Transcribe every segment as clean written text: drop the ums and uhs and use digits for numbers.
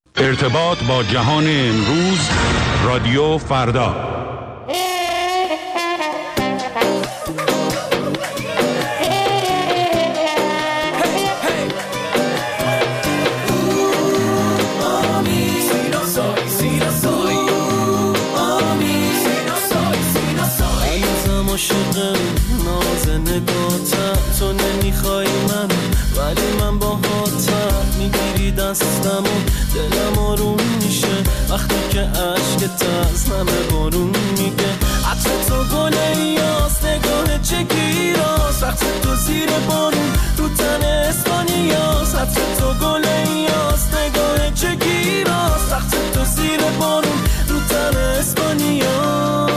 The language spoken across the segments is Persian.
ارتباط با جهان امروز، رادیو فردا. عاشق ناز نگاتم، تو نمیخوای من ولی من با هاتم، میگیری دستم و دلم آروم میشه وقتی که عشقت از همه بارون میگه. عطر تو گل ایاس، نگاه چگیراس، وقتی تو زیر بارون رو تن اسپانیاس. عطر تو گل ایاس، نگاه چگیراس، وقتی تو زیر بارون رو تن اسپانیاس.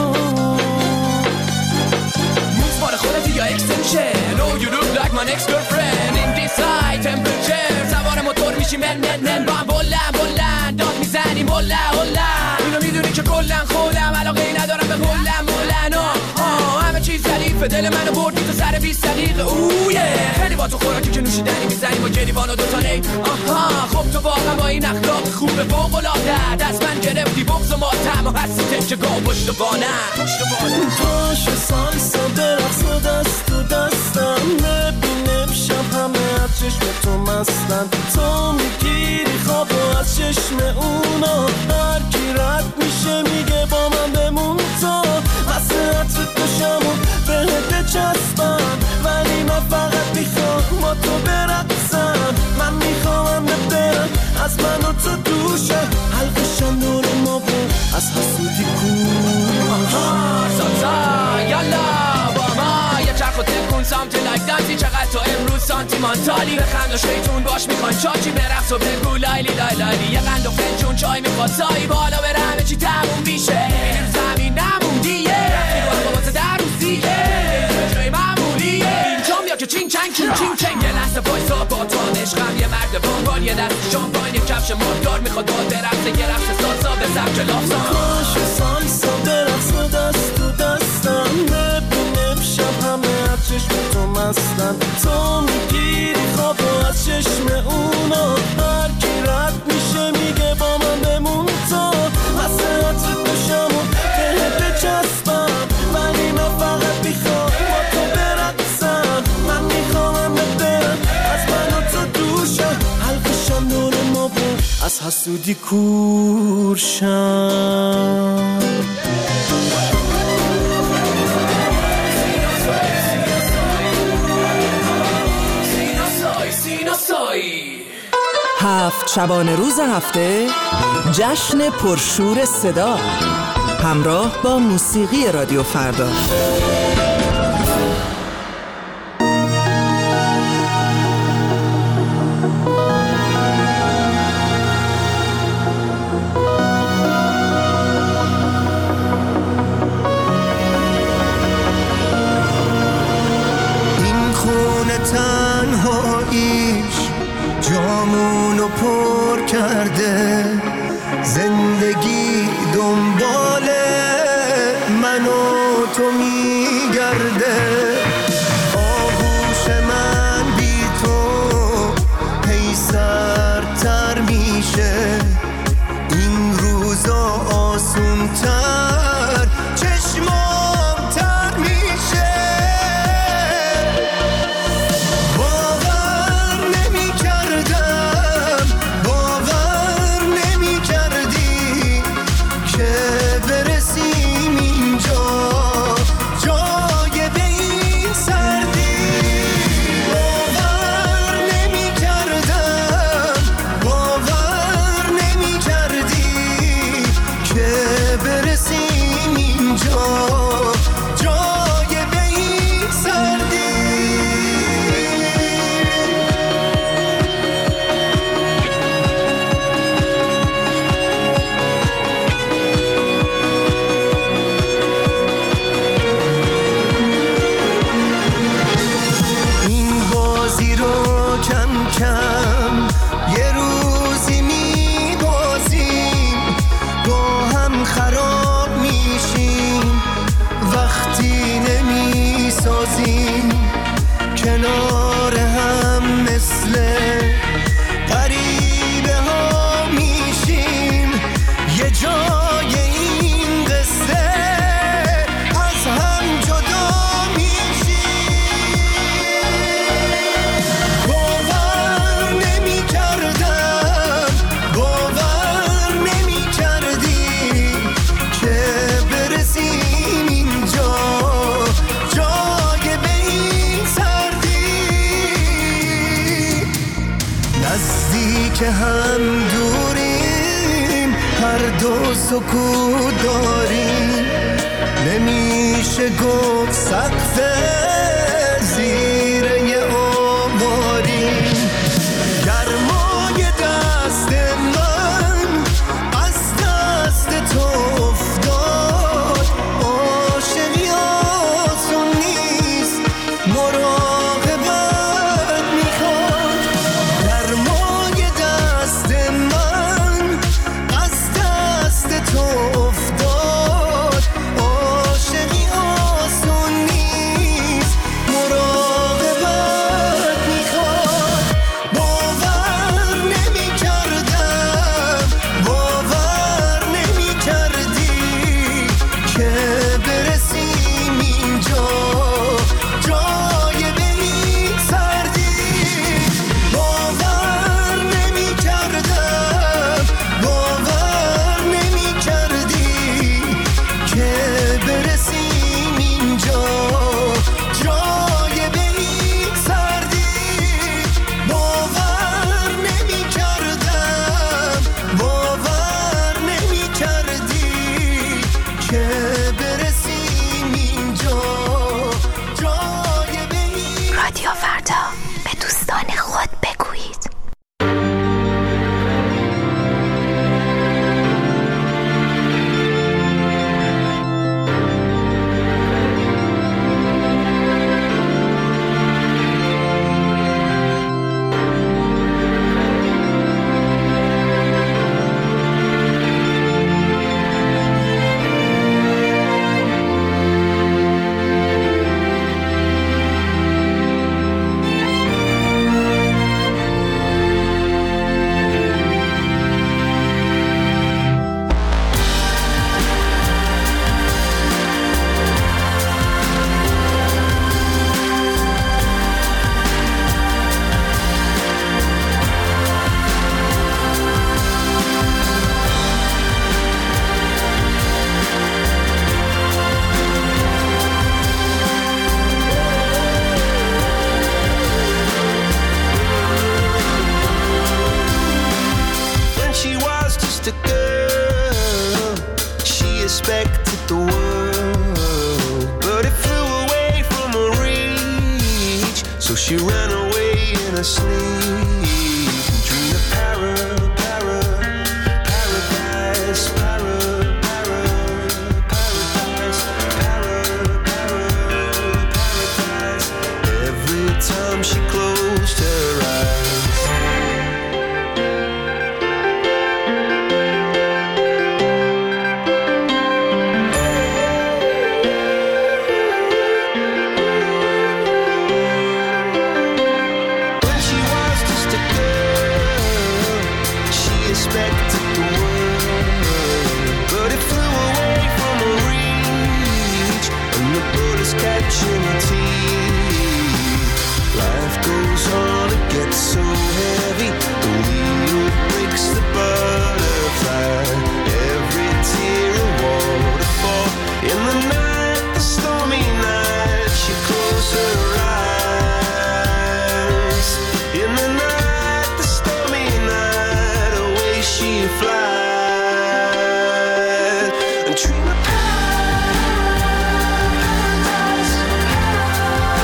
یا extension. Oh, you look like my next girlfriend. In this high temperature سوار موتور میشیم من با هم بلند داد میزنیم هلا. اینو میدونی که کلن خودم علاقه ای ندارم به هلن همه چیز ظریفه، دل منو بردی تو سر 20 دقیقه. اوه خیلی با تو خوراکی که نوشیدنی میزنیم با گریبان و دوتانه. خب تو واقعا با این اخلاق خوبه فوق‌العاده، دست من گرفتی بغض و ماتم و هستی تکه گاه پشت بانم. پاش سالسا برقص و دست تو دستم، ببین امشب همه از چشم تو مستن. تو میگیری خواب و از چشم اونا، هر کی رد میشه میگه با من بمون. تو وسط دوشم و بهت بچسبم، ولی من فقط میخوام با تو برقصم. من میخوام برم از من و تو دوشه، حلقشم نور ما بود از حسودی کوش. سالسا یالا با ما یه چرخ و تکون سامتی لایک دانسی. چقدر تو امروز سانتیمانتالی، بخند و شیطون باش میخواین چاچی، برقص و بگو لایلی یه قند و فنجون چای میخواد سایی بالا بره همه چی تموم میشه. زمین نموندیه رفتی با بابات در روزیه جای معمولیه اینجا بیا که چین چنگ یه لحظه وایسا با تو عشقم. یه مرد بانگار یه دست شامپاین یه کفش مردار میخواد با درخصه یه رقص سالسا به سبک لافسان. پاش سالسا برقص و دست تو دستم، ببین امشب همه از چشم تو مستن. تو میگیری خواب و از چشم اونا، هر کی رد میشه میگه با من بمون. تو وسط دوشم و بهت بچسبم، ولی من فقط میخوام با تو برقصم. من میخوام برم از من و تو دوشم، حلقشم نور ما بود از حسودی کورشم. هفت شبانه روز هفته جشن پرشور صدا همراه با موسیقی رادیو فردا. این خونه تنهاییش جامونو پر کرده، زندگی دنبال من و تو میگرده. آغوش من بی تو هی سردتر میشه، این روزا آسونتر چشمام تر میشه. باور نمی کردی که برسیم اینجا، جای به این سردی. باور نمی کردی که برسیم نزدیک هم دوریم، هر دو سکوت داریم، نمیشه گفت سقف زیر یه آواریم. گرمای دست من از دست تو افتاد، عاشقی آسون نیست، مراقبت میخواد. گرمای دست من از دست تو افتاد، عاشقی آسون نیست، مراقبت میخواد. باور نمی کردم، باور نمی کردی که برسیم اینجا، جای به این سردی. باور نمی کردم، باور نمی کردی که برسیم اینجا، جای به این سردی. باور نمی کردم، باور نمی کردی که برسیم اینجا، جای به این. رادیو فردا، به دوستان خود بگویید. When she was just a girl, she expected the world, but it flew away from her reach. So she ran away in her sleep and dreamed of paradise, paradise. Every time she closed her eyes. When she was just a girl, she expected the world, but it flew away from her reach, and the bullets catching her teeth. Life goes on, it gets so heavy, the wheel breaks the butterfly. Every tear a waterfall. In the night, the stormy night, she closed her eyes. In the night, the stormy night, away she flies and dream of paradise, paradise.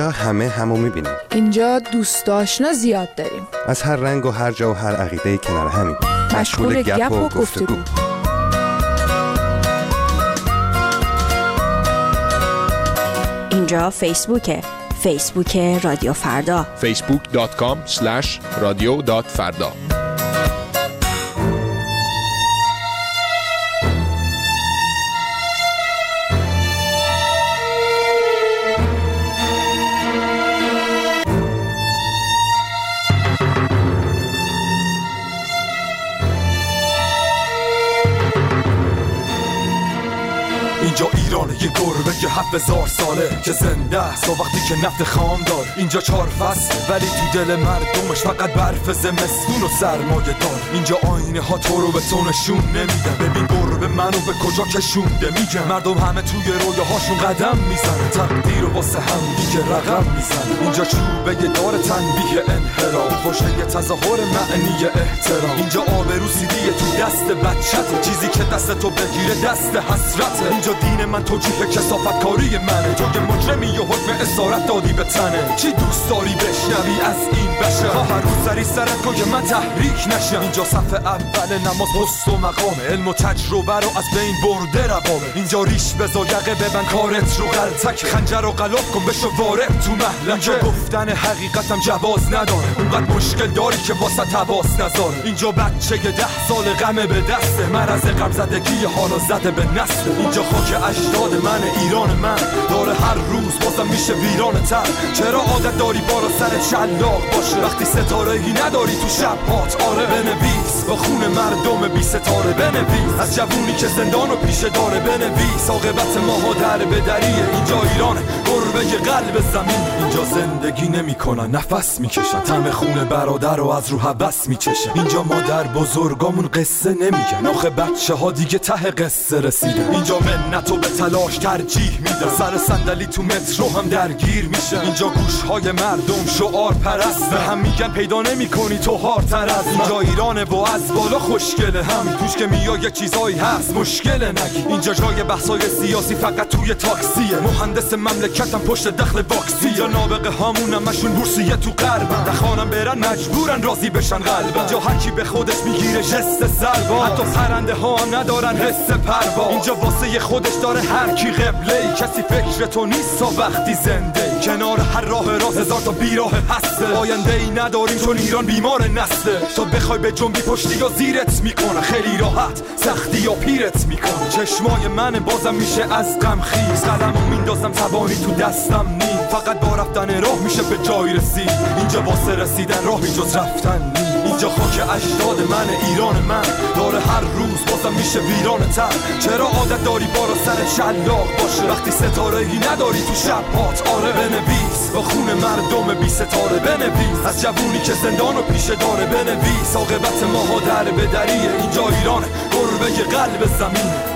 اینجا همه همو میبینیم. اینجا دوست آشنا زیاد داریم. از هر رنگ و هر جا و هر عقیده کنار همین. مشغول گپ و گفتگو. اینجا فیسبوکه. فیسبوک رادیو فردا. facebook.com/radio.farda. اینجا ایرانه، یه گربه که 7000 ساله که زنده است و وقتی که نفت خام دار. اینجا 4 فصل ولی تو دل مردمش فقط برف زمستون و سرمایه دار. اینجا آینه ها تو رو به تو نشون نمیدن. ببین گربه منو به کجا کشونده میگن. مردم همه توی رویاهاشون قدم میزنن، تقدیر و واسه هم دیگه رقم میزنن. اینجا چوبه دار تنبیه انحراف، خوشه تظاهر معنی احترام. اینجا آبرو سیدیه تو دست بچته، چیزی که دست تو بگیره دست حسرته. اینجا دین من توجیه کثافت کاری منه، تو که مجرمی و حکم اسارت دادی به تنه. چی دوست داری بشنوی از این بشر؟ هر روز سری سرت کن که من تحریک نشم. اینجا صف اول نماز پست و مقامه، علم و تجربه رو از بین برده روامه. اینجا ریش بزا یقه ببن کارت رو غلطک، خنجر رو غلاف کن بشو وارد تو محلکه. اینجا گفتن حقیقتم جواز نداره، اونقدر مشکل داری که واسه تواس نذاره. اینجا بچه 10 سال غمه به دسته، مرض غم زدگی حالا زده به نسل. اینجا خاک اجداد من، ایران من داره هر روز بازم میشه ویران تر. چرا عادت داری بالا سر شلاق باشه وقتی ستاره‌ای نداری تو شب هات؟ آره بنویس با خون مردم بی ستاره، بنویس از جوونی که زندان و پیشه داره، بنویس عاقبت ماها در بدریه. اینجا ایران گربه قلب زمین، اینجا زندگی نمیکنن نفس میکشن، طعم خون برادر رو از رو حبس میچشن. اینجا مادر بزرگامون قصه نمیگن، آخه بچه ها دیگه ته قصه رسیدن. اینجا منتو به تلاش ترجیح میدن، سر صندلی تو مترو هم درگیر میشن. اینجا گوشهای مردم شعار پرست، به هم میگن پیدا نمیکنی تو هارتر از. اینجا ایرانه و از بالا خوشگله، همین توش که میای یه چیزایی هست مشکله نگی. اینجا جای بحثای سیاسی فقط توی تاکسیه، مهندس مملکتم پشت دخل واکسی. یا نابغه هامونم مشون بورسیه تو غربن، دخانم برن مجبورن راضی بشن قلبن. اینجا هر کی به خودش میگیره جست سربا، حتی پرنده ها هم ندارن حس پروا. اینجا واسه خودش داره هر کی قبله، کسی فکر تو نیست تا وقتی زنده. کنار هر راه راست 1000 تا بیراه هسته، آینده ای نداریم چون ایران بیمار نسته. تو بخوای به جنبی پشتی یا زیرت میکنه، خیلی راحت سختی یا پیرت میکنه. چشمای من بازم میشه از غم خیز، قلمو میندازم توانی تو دستم نی، فقط با رفتن راه میشه به جای رسید. اینجا واسه رسیدن راهی جز رفتن نی. اینجا خاک اجداد من، ایران من داره هر روز بازم میشه ویران تر. چرا عادت داری بالا سر شلاق باشه وقتی ستاره‌ای نداری تو شب هات؟ آره بنویس با خون مردم بی ستاره، بنویس از جوونی که زندان و پیشه داره، بنویس عاقبت ماها در بدریه. اینجا ایران گربه قلب زمین.